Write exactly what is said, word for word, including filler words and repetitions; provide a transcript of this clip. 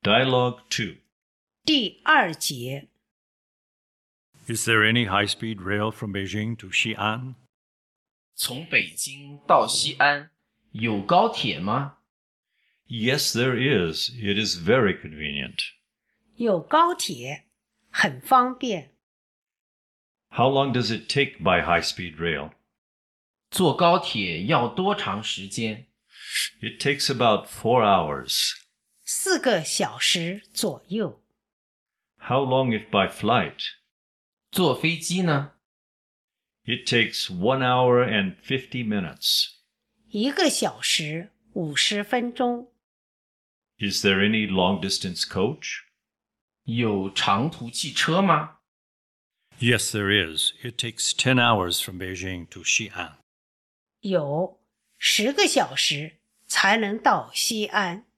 Dialogue two. 第二节 Is there any high-speed rail from Beijing to Xi'an? 从北京到西安有高铁吗？ Yes, there is. It is very convenient. 有高铁，很方便。 How long does it take by high-speed rail? 坐高铁要多长时间？ It takes about four hours. 四个小时左右。 How long if by flight? 坐飞机呢？ It takes one hour and fifty minutes. 一个小时五十分钟。 Is there any long-distance coach? 有长途汽车吗？ Yes, there is. It takes ten hours from Beijing to Xi'an. 有十个小时才能到西安。